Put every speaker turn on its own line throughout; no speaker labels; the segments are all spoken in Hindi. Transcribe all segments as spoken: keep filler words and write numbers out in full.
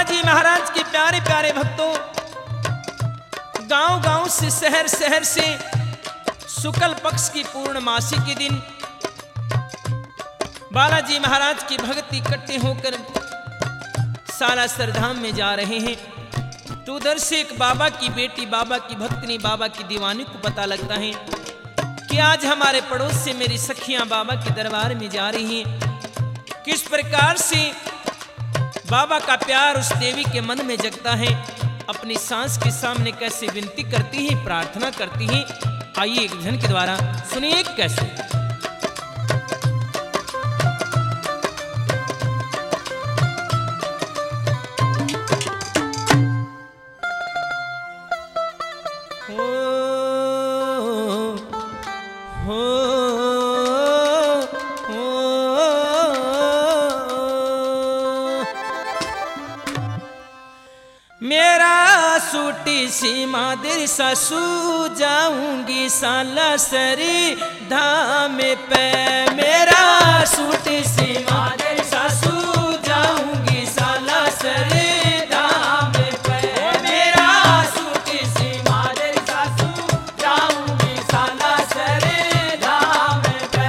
बालाजी महाराज के प्यारे प्यारे भक्तों, गांव गांव से, शहर शहर से शुक्ल पक्ष की पूर्णमासी के दिन बालाजी महाराज की भक्ति इकट्ठे होकर सालासर धाम में जा रहे हैं। तो उधर से एक बाबा की बेटी, बाबा की भक्तनी, बाबा की दीवानी को पता लगता है कि आज हमारे पड़ोस से मेरी सखियां बाबा के दरबार में जा रही हैं। किस प्रकार से बाबा का प्यार उस देवी के मन में जगता है, अपनी सांस के सामने कैसे विनती करती है, प्रार्थना करती है। आइए एक भजन के द्वारा सुनिए कैसे। मेरा सूटी सी मादिर सासू जाऊंगी सालासरी धाम पे। मेरा सूटी सी मादिर सासू जाऊंगी सालासरी धाम पे। मेरा सूटी सी मादिर सासू जाऊंगी सालासरी धाम पे।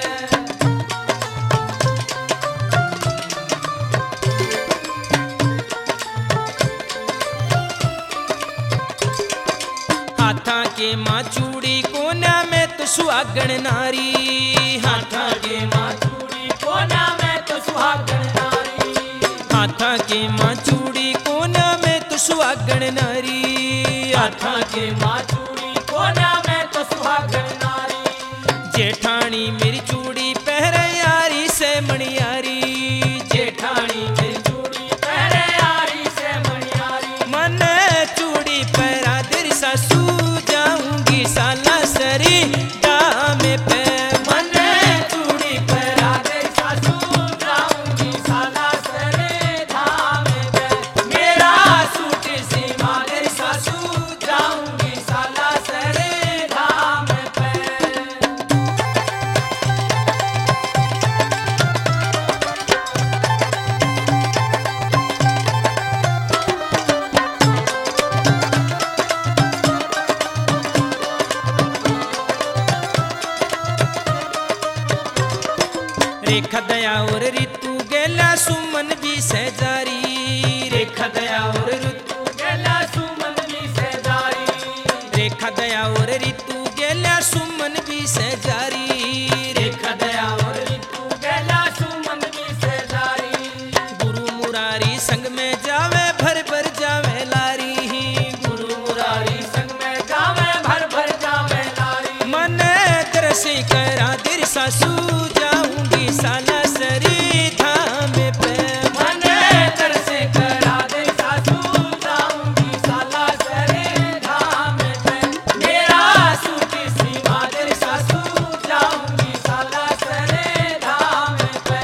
हाथा के माँ चूड़ी कोना में तो सुहागण नारी। हाथा के माँ चूड़ी कोना में तो सुहागण नारी। हाथा के माँ चूड़ी कोना में तो सुहागण नारी। हाथा के माँ चूड़ी कोना में तो सुहागण नारी। जेठानी मेरी चूड़ी पहरे यारी से मणियारी। जेठानी मेरी चूड़ी पहरे यारी से मणियारी। मन चूड़ी पहरा दिर सासू जाऊंगी सालासरी धाम पे। मन चूड़ी पहरा दिर सासू जाऊंगी सालासरी धाम पे। मेरा सूट सी मादिर सासू जाऊंगी सालासरी धाम पे। रेखा दया और ऋतु गेला सुमन भी सहजारी। रेखा दया और ऋतु गेला सुमन भी सहजारी। रेखा दया और ऋतु गेला सुमन भी सहजारी। रेखा दया और ऋतु गेला सुमन भी सहजारी। गुरु मुरारी संग में जावे भर भर जावे लारी। गुरु मुरारी संग में जावे भर भर जावे लारी। मन दरसी करा दिर सासू जाऊंगी सालासरी धाम पे। मन तरसे करा दे सासू जाऊंगी सालासरी धाम पे। मेरा सूटी सी मादिर सासू जाऊंगी सालासरी धाम पे।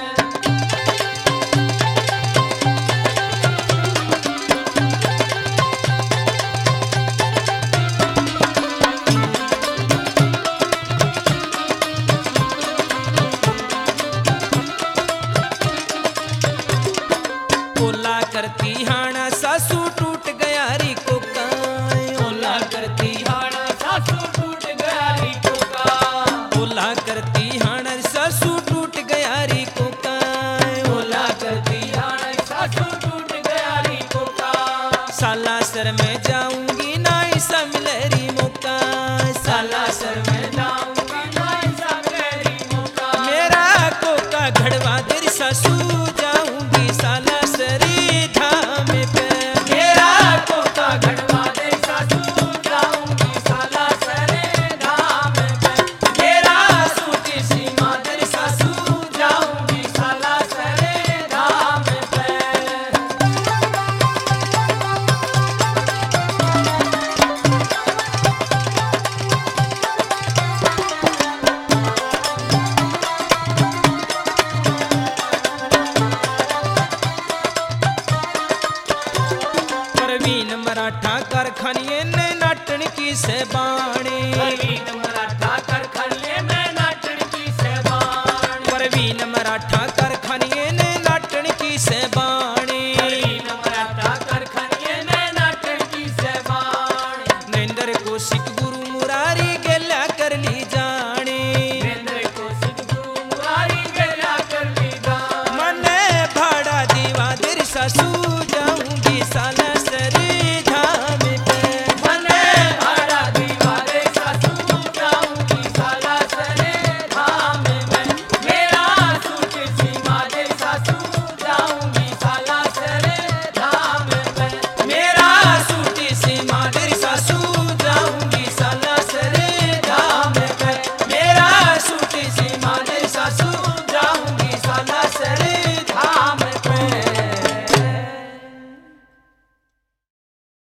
ओला करती हाना सासू टूट गया री को काय। ओला करती हाना सासू टूट गया री को काय। ओला करती हाना सासू टूट गया री को काय। ओला करती हाना सासू टूट गया री को काय। सालासर में जाऊंगी ना ऐसा मिले री मौका। सालासर में जाऊंगी ना ऐसा मिले री मौका। मेरा कोका घड़वा दिर सासू जाऊंगी सालासरी धाम पे। मेरा कोका घड़वा दे सासू जाऊंगी सालासरी धाम पे। मेरा सूटी सी मादिर सासू जाऊंगी सालासरी धाम पे। प्रवीण मराठा कारखानिये ने नाटन की से बाणी।